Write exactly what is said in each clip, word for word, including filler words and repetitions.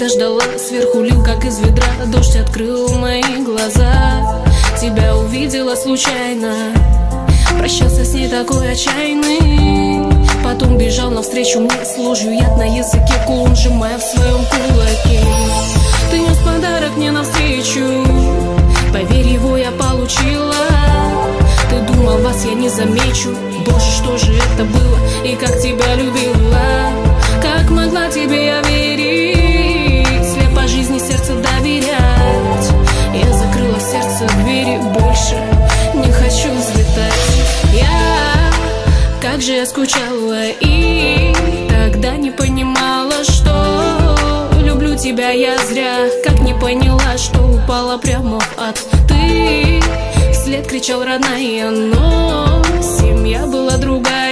тебя ждала, сверху лил, как из ведра. Дождь открыл мои глаза, тебя увидела случайно. Прощался с ней такой отчаянный, потом бежал навстречу мне с ложью, яд на языке, кулон сжимая в своем кулаке. Ты нес подарок мне навстречу, поверь, его я получила. Ты думал, вас я не замечу, боже, что же это было, и как тебя любила. Как могла тебе я верить, слепо жизни сердце доверять. Я закрыла в сердце двери, больше не хочу взлетать. Я, как же я скучала и тогда не понимала, что люблю тебя я зря. Как не поняла, что упала прямо в ад. Ты вслед кричал, родная, но семья была другая.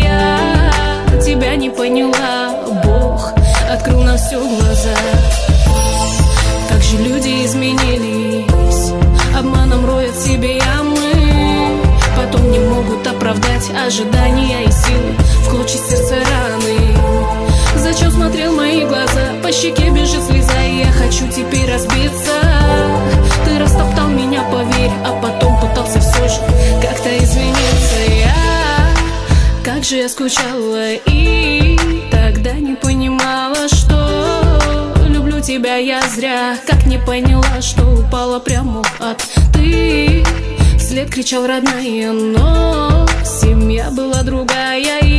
Я тебя не поняла, Бог открыл на все глаза. Как же люди изменились, обманом роют себе ямы, потом не могут оправдать ожидания и силы в клочья сердца раны. Зачем смотрел мои глаза, по щеке бежит слеза, и я хочу теперь разбиться. Ты растоптал меня, поверь, а потом пытался все же как-то извиниться. Я, как же я скучала и тогда не понимала, что люблю тебя я зря. Как не поняла, что упала прямо в ад. Ты вслед кричал, родная, но семья была другая.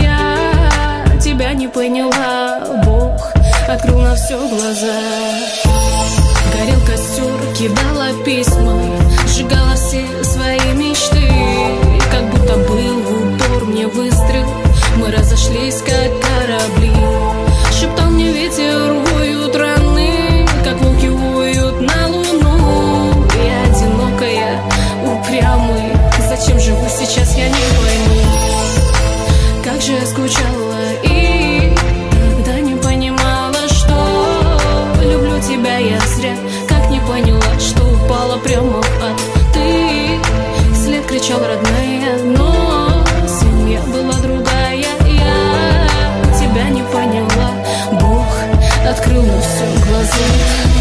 Я тебя не поняла, Бог открыл на все глаза. Горел костер, кидала письма, сжигала все свои мечты. Как будто был в упор мне выстрел, мы разошлись как корабли. Шептал мне ветер, воют раны, как волки воют на луну. Я одинокая, упрямый, зачем живу сейчас, я не пойму. Как же я скучала и тогда не понимала, что люблю тебя я зря. Как не поняла, что упала прямо в ад. Ты вслед кричал, родная, но семья была другая. Я тебя не поняла, Бог открыл на все глаза.